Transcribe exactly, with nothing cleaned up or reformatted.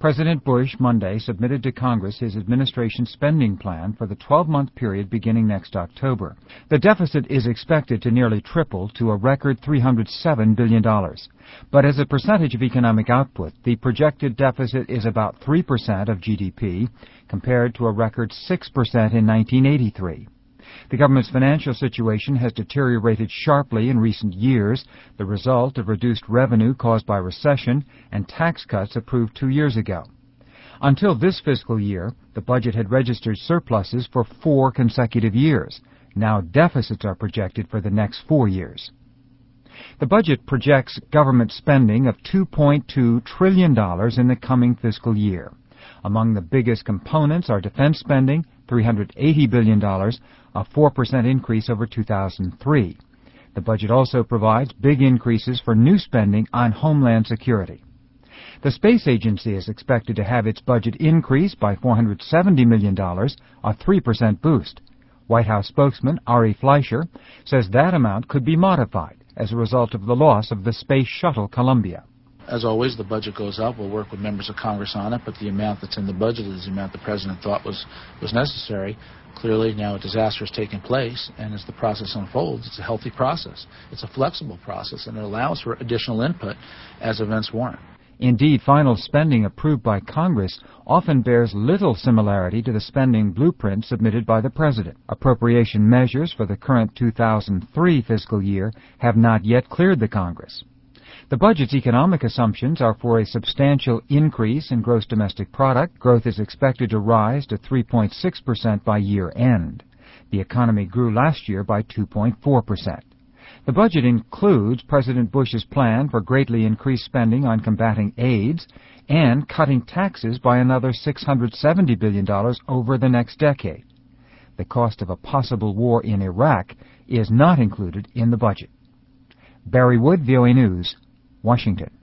President Bush Monday submitted to Congress his administration spending plan for the twelve-month period beginning next October. The deficit is expected to nearly triple to a record three hundred seven billion dollars. But as a percentage of economic output, the projected deficit is about three percent of G D P, compared to a record six percent in nineteen eighty-three. The government's financial situation has deteriorated sharply in recent years, the result of reduced revenue caused by recession and tax cuts approved two years ago. Until this fiscal year, the budget had registered surpluses for four consecutive years. Now deficits are projected for the next four years. The budget projects government spending of two point two trillion dollars in the coming fiscal year. Among the biggest components are defense spending, three hundred eighty billion dollars, a four percent increase over two thousand three. The budget also provides big increases for new spending on homeland security. The Space Agency is expected to have its budget increase by four hundred seventy million dollars, a three percent boost. White House spokesman Ari Fleischer says that amount could be modified as a result of the loss of the Space Shuttle Columbia. As always, the budget goes up. We'll work with members of Congress on it, but the amount that's in the budget is the amount the President thought was, was necessary. Clearly, now a disaster has taken place, and as the process unfolds, it's a healthy process. It's a flexible process, and it allows for additional input as events warrant. Indeed, final spending approved by Congress often bears little similarity to the spending blueprint submitted by the President. Appropriation measures for the current two thousand three fiscal year have not yet cleared the Congress. The budget's economic assumptions are for a substantial increase in gross domestic product. Growth is expected to rise to three point six percent by year end. The economy grew last year by two point four percent. The budget includes President Bush's plan for greatly increased spending on combating AIDS and cutting taxes by another six hundred seventy billion dollars over the next decade. The cost of a possible war in Iraq is not included in the budget. Barry Wood, V O A News, Washington.